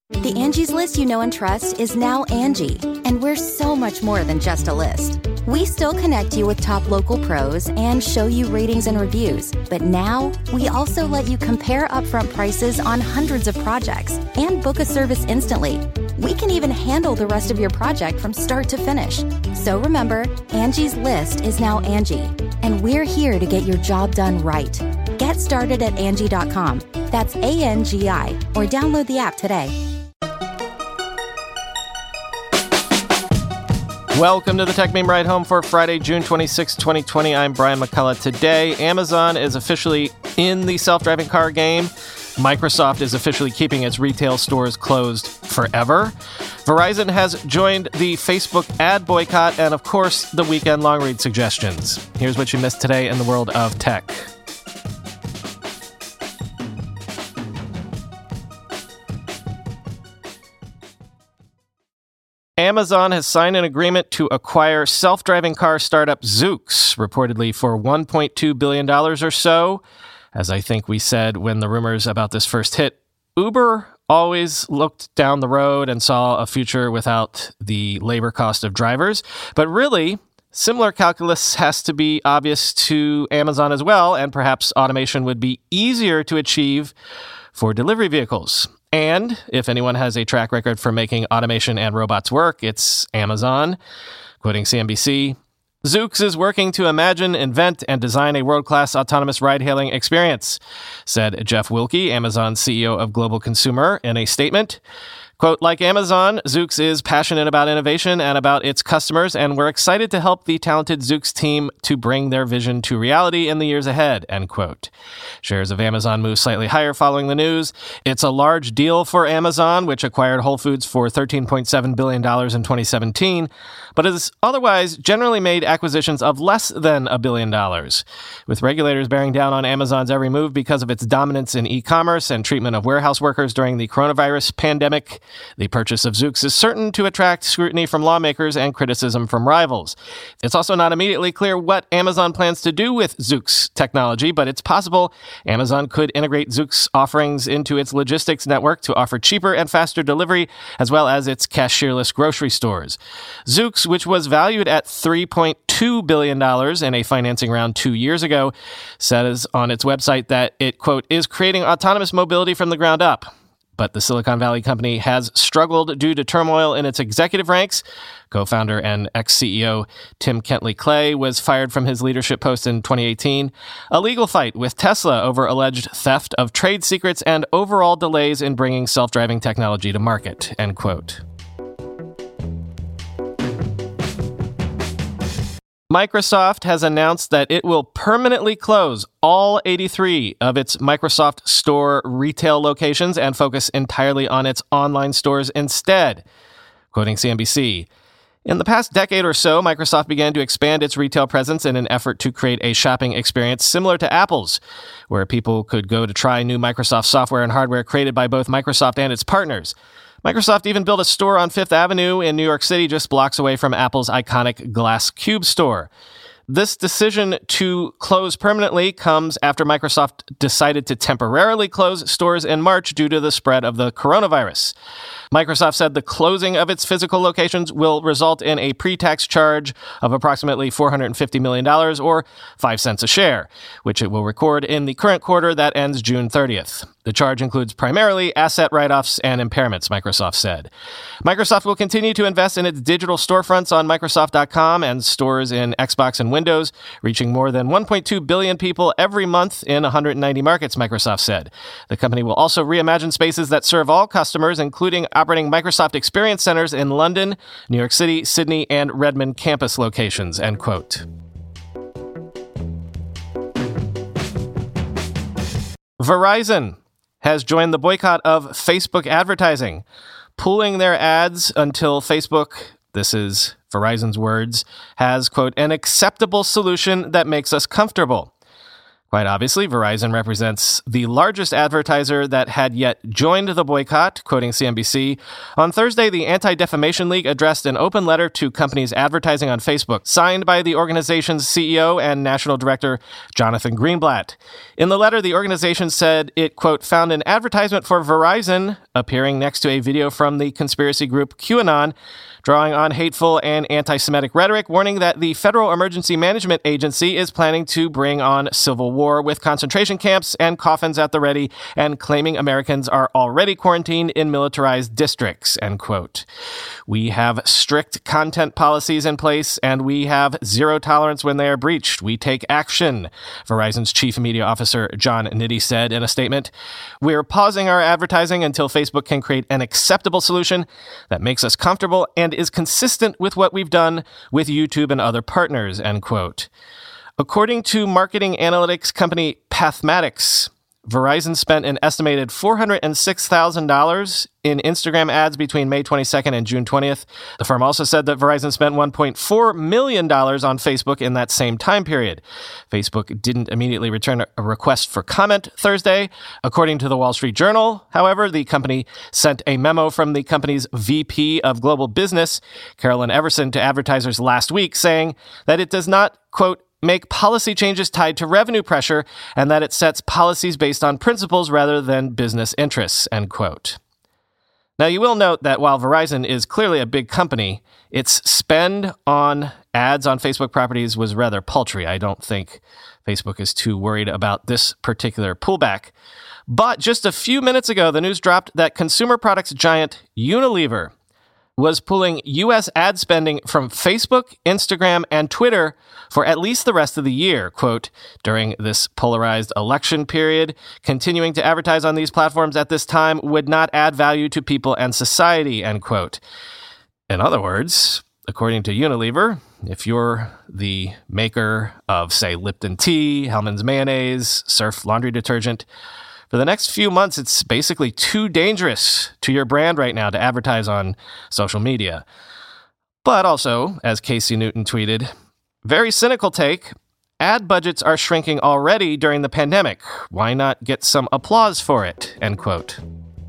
The Angie's List you know and trust is now Angie, and we're so much more than just a list. We still connect you with top local pros and show you ratings and reviews, but now we also let you compare upfront prices on hundreds of projects and book a service instantly. We can even handle the rest of your project from start to finish. So remember, Angie's List is now Angie, and we're here to get your job done right. Get started at Angie.com. That's ANGI, or download the app today. Welcome to the Tech Meme Ride Home for Friday, June 26, 2020. I'm Brian McCullough. Today, Amazon is officially in the self-driving car game. Microsoft is officially keeping its retail stores closed forever. Verizon has joined the Facebook ad boycott, and of course, the weekend long read suggestions. Here's what you missed today in the world of tech. Amazon has signed an agreement to acquire self-driving car startup Zoox, reportedly for $1.2 billion or so. As I think we said when the rumors about this first hit, Uber always looked down the road and saw a future without the labor cost of drivers. But really, similar calculus has to be obvious to Amazon as well, and perhaps automation would be easier to achieve for delivery vehicles. And if anyone has a track record for making automation and robots work, it's Amazon. Quoting CNBC, Zoox is working to imagine, invent, and design a world-class autonomous ride-hailing experience, said Jeff Wilke, Amazon's CEO of Global Consumer, in a statement. Quote, like Amazon, Zoox is passionate about innovation and about its customers, and we're excited to help the talented Zoox team to bring their vision to reality in the years ahead, end quote. Shares of Amazon moved slightly higher following the news. It's a large deal for Amazon, which acquired Whole Foods for $13.7 billion in 2017, but has otherwise generally made acquisitions of less than $1 billion. With regulators bearing down on Amazon's every move because of its dominance in e-commerce and treatment of warehouse workers during the coronavirus pandemic, the purchase of Zoox is certain to attract scrutiny from lawmakers and criticism from rivals. It's also not immediately clear what Amazon plans to do with Zoox technology, but it's possible Amazon could integrate Zoox offerings into its logistics network to offer cheaper and faster delivery, as well as its cashierless grocery stores. Zoox, which was valued at $3.2 billion in a financing round 2 years ago, says on its website that it, quote, is creating autonomous mobility from the ground up. But the Silicon Valley company has struggled due to turmoil in its executive ranks. Co-founder and ex-CEO Tim Kentley-Clay was fired from his leadership post in 2018. A legal fight with Tesla over alleged theft of trade secrets and overall delays in bringing self-driving technology to market, end quote. Microsoft has announced that it will permanently close all 83 of its Microsoft Store retail locations and focus entirely on its online stores instead. Quoting CNBC, in the past decade or so, Microsoft began to expand its retail presence in an effort to create a shopping experience similar to Apple's, where people could go to try new Microsoft software and hardware created by both Microsoft and its partners. Microsoft even built a store on Fifth Avenue in New York City, just blocks away from Apple's iconic Glass Cube store. This decision to close permanently comes after Microsoft decided to temporarily close stores in March due to the spread of the coronavirus. Microsoft said the closing of its physical locations will result in a pre-tax charge of approximately $450 million or 5 cents a share, which it will record in the current quarter that ends June 30th. The charge includes primarily asset write-offs and impairments, Microsoft said. Microsoft will continue to invest in its digital storefronts on Microsoft.com and stores in Xbox and Windows, reaching more than 1.2 billion people every month in 190 markets, Microsoft said. The company will also reimagine spaces that serve all customers, including operating Microsoft Experience Centers in London, New York City, Sydney, and Redmond campus locations, end quote. Verizon has joined the boycott of Facebook advertising, pulling their ads until Facebook, this is Verizon's words, has, quote, an acceptable solution that makes us comfortable. Quite obviously, Verizon represents the largest advertiser that had yet joined the boycott, quoting CNBC. On Thursday, the Anti-Defamation League addressed an open letter to companies advertising on Facebook, signed by the organization's CEO and national director, Jonathan Greenblatt. In the letter, the organization said it, quote, found an advertisement for Verizon appearing next to a video from the conspiracy group QAnon, drawing on hateful and anti-Semitic rhetoric, warning that the Federal Emergency Management Agency is planning to bring on civil war with concentration camps and coffins at the ready, and claiming Americans are already quarantined in militarized districts, end quote. We have strict content policies in place, and we have zero tolerance when they are breached. We take action, Verizon's chief media officer, John Nitty, said in a statement. We're pausing our advertising until Facebook can create an acceptable solution that makes us comfortable and is consistent with what we've done with YouTube and other partners, end quote. According to marketing analytics company Pathmatics, Verizon spent an estimated $406,000 in Instagram ads between May 22nd and June 20th. The firm also said that Verizon spent $1.4 million on Facebook in that same time period. Facebook didn't immediately return a request for comment Thursday. According to the Wall Street Journal, however, the company sent a memo from the company's VP of Global Business, Carolyn Everson, to advertisers last week saying that it does not, quote, make policy changes tied to revenue pressure, and that it sets policies based on principles rather than business interests, end quote. Now, you will note that while Verizon is clearly a big company, its spend on ads on Facebook properties was rather paltry. I don't think Facebook is too worried about this particular pullback. But just a few minutes ago, the news dropped that consumer products giant Unilever was pulling U.S. ad spending from Facebook, Instagram, and Twitter for at least the rest of the year. Quote, during this polarized election period, continuing to advertise on these platforms at this time would not add value to people and society, end quote. In other words, according to Unilever, if you're the maker of, say, Lipton tea, Hellmann's mayonnaise, Surf laundry detergent, for the next few months, it's basically too dangerous to your brand right now to advertise on social media. But also, as Casey Newton tweeted, very cynical take, ad budgets are shrinking already during the pandemic. Why not get some applause for it? End quote.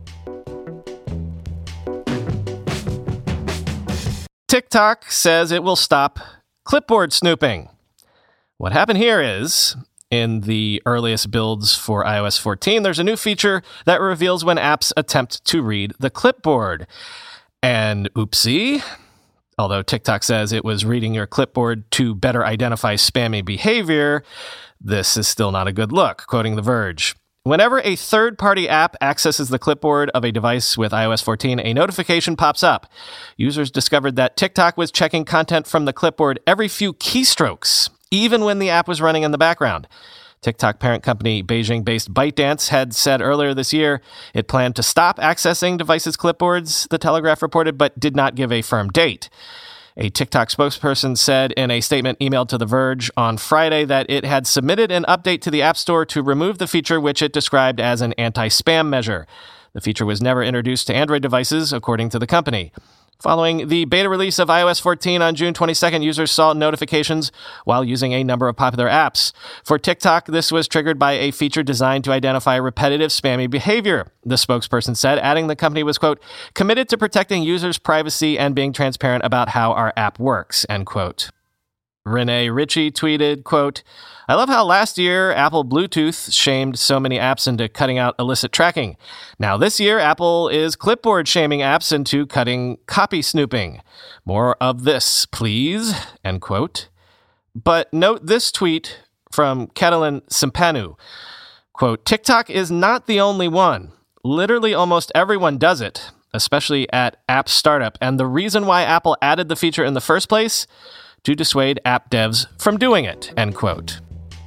TikTok says it will stop clipboard snooping. What happened here is, in the earliest builds for iOS 14, there's a new feature that reveals when apps attempt to read the clipboard. And oopsie, although TikTok says it was reading your clipboard to better identify spammy behavior, this is still not a good look, quoting The Verge. Whenever a third-party app accesses the clipboard of a device with iOS 14, a notification pops up. Users discovered that TikTok was checking content from the clipboard every few keystrokes, even when the app was running in the background. TikTok parent company Beijing-based ByteDance had said earlier this year it planned to stop accessing devices' clipboards, The Telegraph reported, but did not give a firm date. A TikTok spokesperson said in a statement emailed to The Verge on Friday that it had submitted an update to the App Store to remove the feature, which it described as an anti-spam measure. The feature was never introduced to Android devices, according to the company. Following the beta release of iOS 14 on June 22nd, users saw notifications while using a number of popular apps. For TikTok, this was triggered by a feature designed to identify repetitive spammy behavior, the spokesperson said, adding the company was, quote, committed to protecting users' privacy and being transparent about how our app works, end quote. Renee Ritchie tweeted, quote, I love how last year Apple Bluetooth shamed so many apps into cutting out illicit tracking. Now this year, Apple is clipboard shaming apps into cutting copy snooping. More of this, please, end quote. But note this tweet from Catalin Simpanu, quote, TikTok is not the only one. Literally almost everyone does it, especially at app startup. And the reason why Apple added the feature in the first place, to dissuade app devs from doing it, end quote.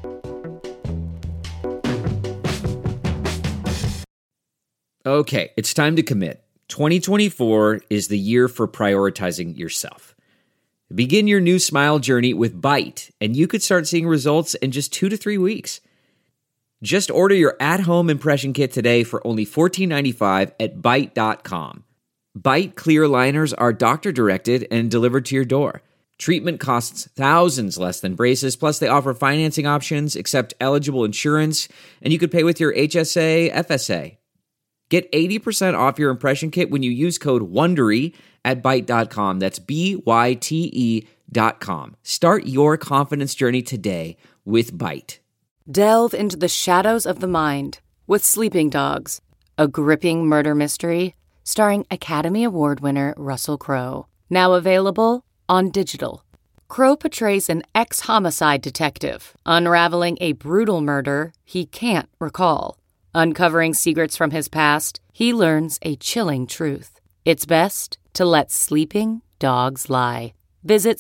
Okay, it's time to commit. 2024 is the year for prioritizing yourself. Begin your new smile journey with Byte, and you could start seeing results in just 2 to 3 weeks. Just order your at-home impression kit today for only $14.95 at Byte.com. Byte clear liners are doctor-directed and delivered to your door. Treatment costs thousands less than braces, plus they offer financing options, accept eligible insurance, and you could pay with your HSA, FSA. Get 80% off your impression kit when you use code WONDERY at Byte.com. That's BYTE.com. Start your confidence journey today with Byte. Delve into the shadows of the mind with Sleeping Dogs, a gripping murder mystery starring Academy Award winner Russell Crowe. Now available on digital. Crowe portrays an ex-homicide detective unraveling a brutal murder he can't recall. Uncovering secrets from his past, he learns a chilling truth. It's best to let sleeping dogs lie. Visit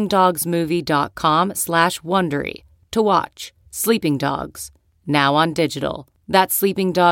sleepingdogsmovie.com/Wondery to watch Sleeping Dogs, now on digital. That's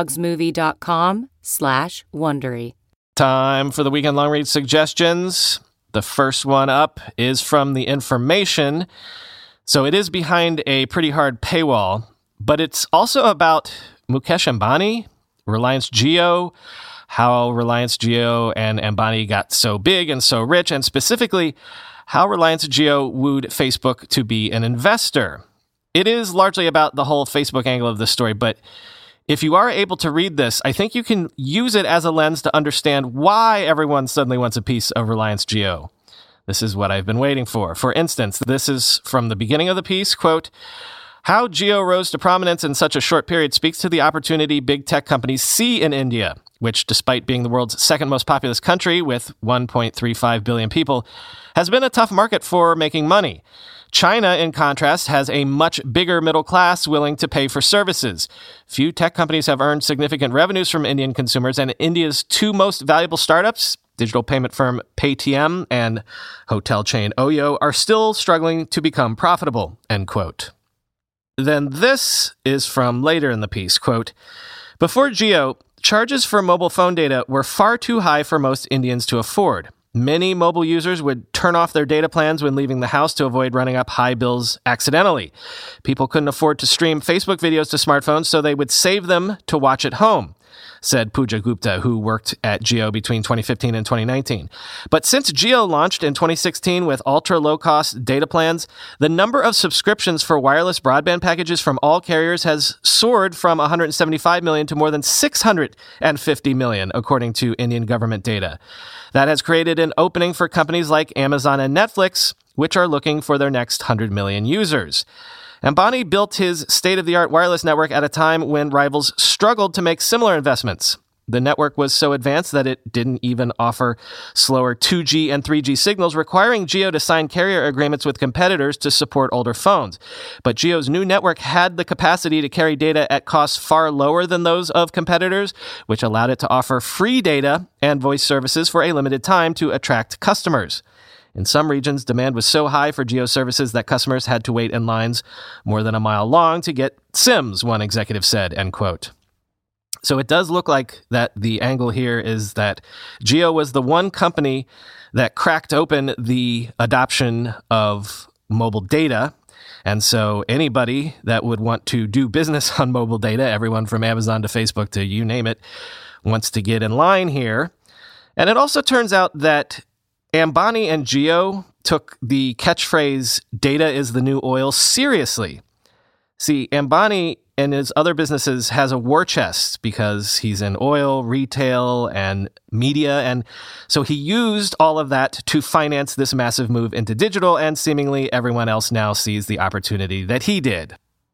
sleepingdogsmovie.com/Wondery. Time for the weekend long read suggestions. The first one up is from The Information. So it is behind a pretty hard paywall, but it's also about Mukesh Ambani, Reliance Jio, how Reliance Jio and Ambani got so big and so rich, and specifically how Reliance Jio wooed Facebook to be an investor. It is largely about the whole Facebook angle of this story, but if you are able to read this, I think you can use it as a lens to understand why everyone suddenly wants a piece of Reliance Jio. This is what I've been waiting for. For instance, this is from the beginning of the piece, quote, "How Jio rose to prominence in such a short period speaks to the opportunity big tech companies see in India, which, despite being the world's second most populous country with 1.35 billion people, has been a tough market for making money. China, in contrast, has a much bigger middle class willing to pay for services. Few tech companies have earned significant revenues from Indian consumers, and India's two most valuable startups, digital payment firm Paytm and hotel chain Oyo, are still struggling to become profitable," end quote. Then this is from later in the piece, quote, "Before Jio, charges for mobile phone data were far too high for most Indians to afford. Many mobile users would turn off their data plans when leaving the house to avoid running up high bills accidentally. People couldn't afford to stream Facebook videos to smartphones, so they would save them to watch at home," said Pooja Gupta, who worked at Jio between 2015 and 2019. But since Jio launched in 2016 with ultra-low-cost data plans, the number of subscriptions for wireless broadband packages from all carriers has soared from 175 million to more than 650 million, according to Indian government data. That has created an opening for companies like Amazon and Netflix, which are looking for their next 100 million users. Ambani built his state-of-the-art wireless network at a time when rivals struggled to make similar investments. The network was so advanced that it didn't even offer slower 2G and 3G signals, requiring Jio to sign carrier agreements with competitors to support older phones. But Jio's new network had the capacity to carry data at costs far lower than those of competitors, which allowed it to offer free data and voice services for a limited time to attract customers. In some regions, demand was so high for Jio services that customers had to wait in lines more than a mile long to get SIMs, one executive said, end quote. So it does look like that the angle here is that Jio was the one company that cracked open the adoption of mobile data. And so anybody that would want to do business on mobile data, everyone from Amazon to Facebook to you name it, wants to get in line here. And it also turns out that Ambani and Jio took the catchphrase, "data is the new oil," seriously. See, Ambani and his other businesses has a war chest because he's in oil, retail, and media. And so he used all of that to finance this massive move into digital, and seemingly everyone else now sees the opportunity that he did.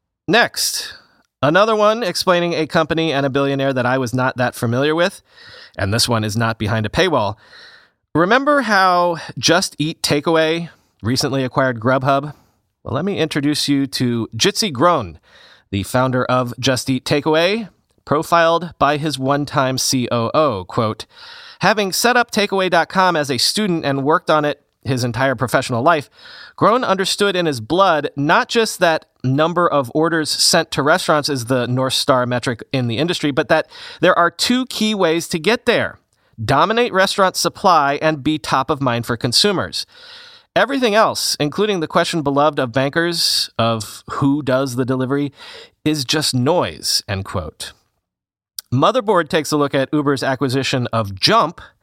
Next, another one explaining a company and a billionaire that I was not that familiar with, and this one is not behind a paywall. Remember how Just Eat Takeaway recently acquired Grubhub? Well, let me introduce you to Jitsi Groen, the founder of Just Eat Takeaway, profiled by his one-time COO, quote, "Having set up Takeaway.com as a student and worked on it his entire professional life, Groen understood in his blood not just that number of orders sent to restaurants is the North Star metric in the industry, but that there are two key ways to get there: dominate restaurant supply and be top of mind for consumers. Everything else, including the question beloved of bankers of who does the delivery, is just noise," end quote. Motherboard takes a look at Uber's acquisition of Jump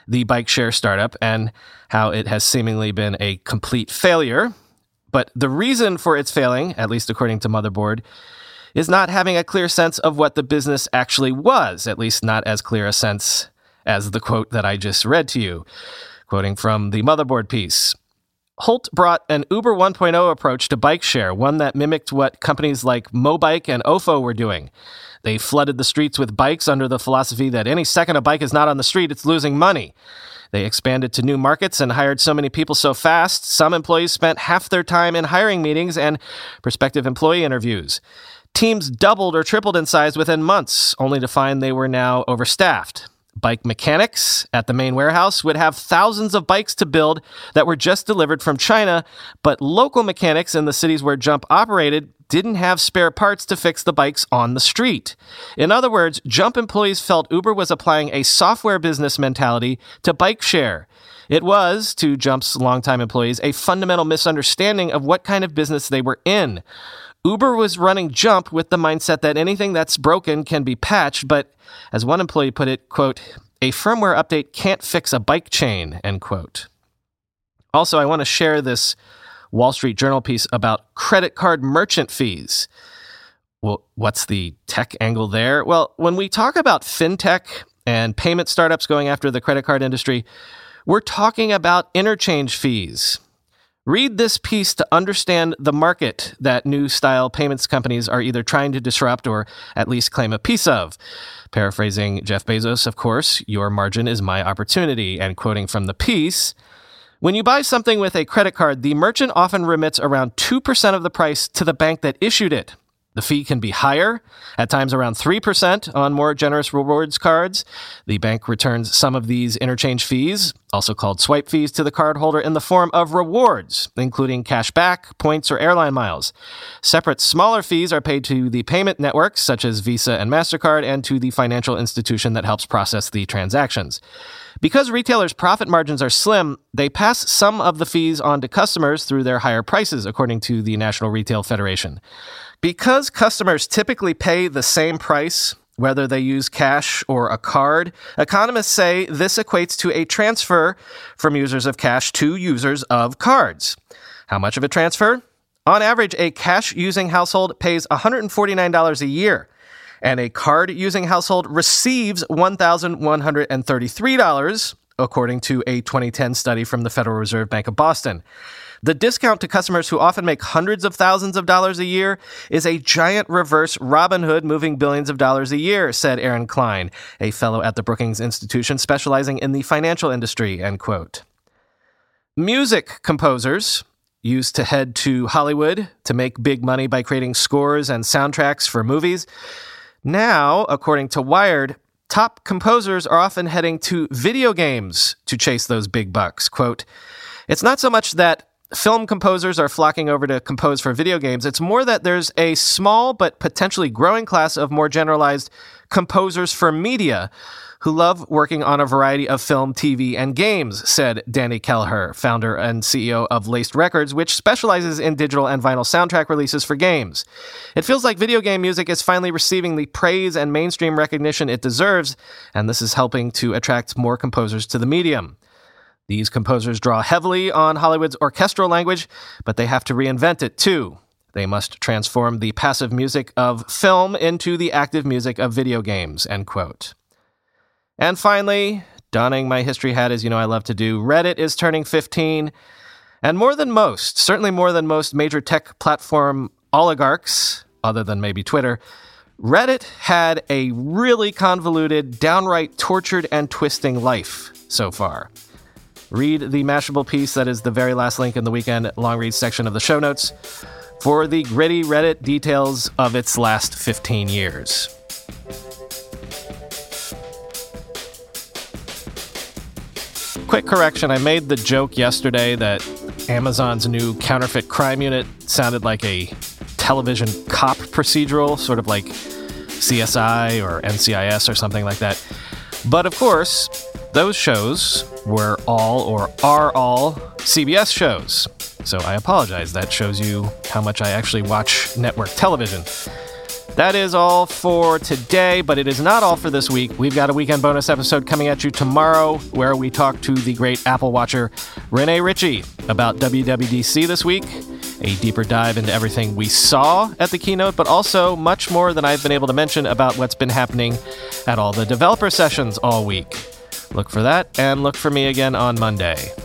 the bike share startup and how it has seemingly been a complete failure. But the reason for its failing, at least according to Motherboard, is not having a clear sense of what the business actually was, at least not as clear a sense as the quote that I just read to you, quoting from the Motherboard piece. Holt brought an Uber 1.0 approach to bike share, one that mimicked what companies like Mobike and Ofo were doing. They flooded the streets with bikes under the philosophy that any second a bike is not on the street, it's losing money. They expanded to new markets and hired so many people so fast, some employees spent half their time in hiring meetings and prospective employee interviews. Teams doubled or tripled in size within months, only to find they were now overstaffed. Bike mechanics at the main warehouse would have thousands of bikes to build that were just delivered from China, but local mechanics in the cities where Jump operated didn't have spare parts to fix the bikes on the street. In other words, Jump employees felt Uber was applying a software business mentality to bike share. It was, to Jump's longtime employees, a fundamental misunderstanding of what kind of business they were in. Uber was running Jump with the mindset that anything that's broken can be patched, but as one employee put it, quote, a firmware update can't fix a bike chain, end quote. Also, I want to share this Wall Street Journal piece about credit card merchant fees. Well, what's the tech angle there? Well, when we talk about fintech and payment startups going after the credit card industry, we're talking about interchange fees. Read this piece to understand the market that new style payments companies are either trying to disrupt or at least claim a piece of. Paraphrasing Jeff Bezos, of course, your margin is my opportunity, and quoting from the piece, when you buy something with a credit card, the merchant often remits around 2% of the price to the bank that issued it. The fee can be higher, at times around 3% on more generous rewards cards. The bank returns some of these interchange fees, also called swipe fees, to the cardholder in the form of rewards, including cash back, points, or airline miles. Separate smaller fees are paid to the payment networks, such as Visa and MasterCard, and to the financial institution that helps process the transactions. Because retailers' profit margins are slim, they pass some of the fees on to customers through their higher prices, according to the National Retail Federation. Because customers typically pay the same price, whether they use cash or a card, economists say this equates to a transfer from users of cash to users of cards. How much of a transfer? On average, a cash-using household pays $149 a year, and a card-using household receives $1,133, according to a 2010 study from the Federal Reserve Bank of Boston. The discount to customers who often make hundreds of thousands of dollars a year is a giant reverse Robin Hood moving billions of dollars a year, said Aaron Klein, a fellow at the Brookings Institution specializing in the financial industry, end quote. Music composers used to head to Hollywood to make big money by creating scores and soundtracks for movies. Now, according to Wired, top composers are often heading to video games to chase those big bucks. Quote, it's not so much that film composers are flocking over to compose for video games. It's more that there's a small but potentially growing class of more generalized composers for media who love working on a variety of film, TV, and games, said Danny Kelleher, founder and CEO of Laced Records, which specializes in digital and vinyl soundtrack releases for games. It feels like video game music is finally receiving the praise and mainstream recognition it deserves, and this is helping to attract more composers to the medium. These composers draw heavily on Hollywood's orchestral language, but they have to reinvent it too. They must transform the passive music of film into the active music of video games, end quote. And finally, donning my history hat as you know I love to do, Reddit is turning 15. And more than most, certainly more than most major tech platform oligarchs, other than maybe Twitter, Reddit had a really convoluted, downright tortured and twisting life so far. Read the Mashable piece that is the very last link in the weekend long read section of the show notes for the gritty Reddit details of its last 15 years. Quick correction, I made the joke yesterday that Amazon's new counterfeit crime unit sounded like a television cop procedural, sort of like CSI or NCIS or something like that. But of course, those shows were all or are all CBS shows. So I apologize. That shows you how much I actually watch network television. That is all for today, but it is not all for this week. We've got a weekend bonus episode coming at you tomorrow where we talk to the great Apple watcher Renee Ritchie about WWDC this week, a deeper dive into everything we saw at the keynote, but also much more than I've been able to mention about what's been happening at all the developer sessions all week. Look for that, and look for me again on Monday.